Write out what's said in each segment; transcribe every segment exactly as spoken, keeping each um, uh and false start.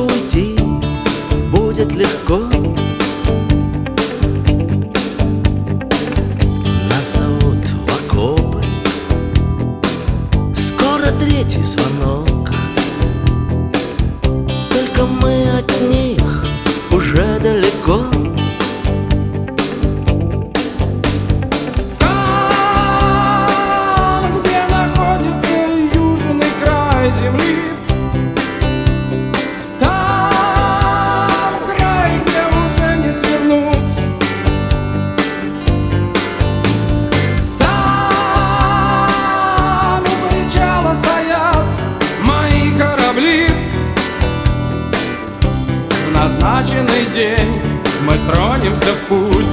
уйти будет легко. Нас зовут в окопы, скоро третий звонок. Только мы от них уже далеко. Там, где находится южный край земли, там край, где уже не свернуть. Там у причала стоят мои корабли. В назначенный день мы тронемся в путь.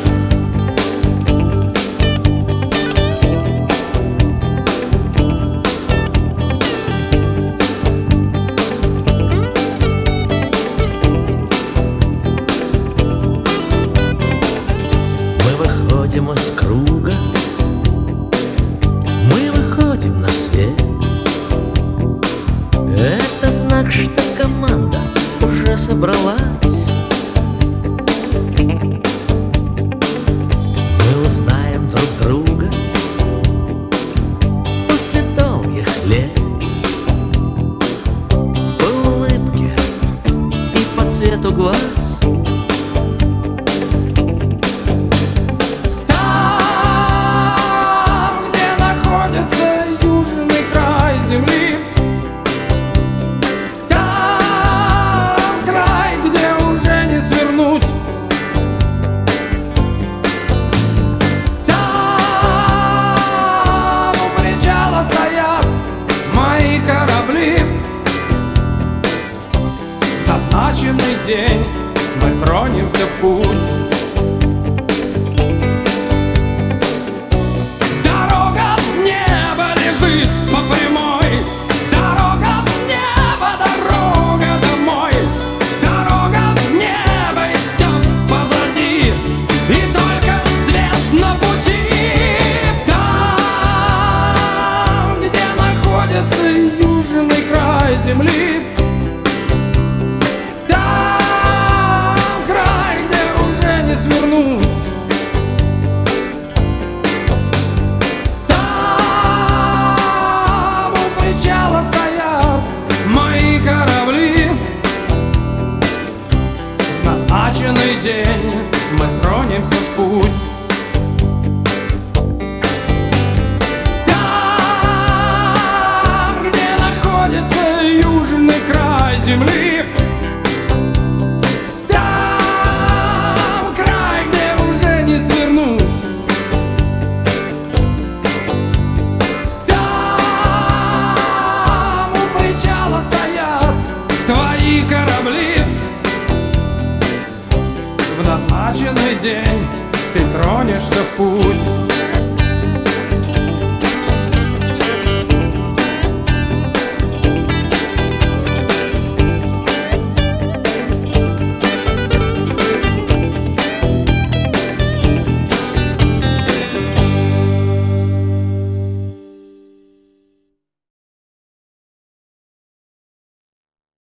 Мы выходим из круга, мы выходим на свет. Это знак, что команда уже собралась. Мы узнаем друг друга после долгих лет по улыбке и по цвету глаз. Там, где находится южный край земли, там край, где уже не свернуть. Там у причала стоят мои корабли. В назначенный день мы тронемся в путь. Дорога в небо лежит по прямой. Дорога в небо, дорога домой. Дорога в небо, и все позади, и только свет на пути. Там, где находится южный край земли, там край, где уже не свернуть. Там у причала стоят мои корабли. В назначенный день мы тронемся в путь. Там, где находится южный край земли, там край, где уже не свернуть. Там у причала стоят твои корабли. В назначенный день ты тронешься в путь.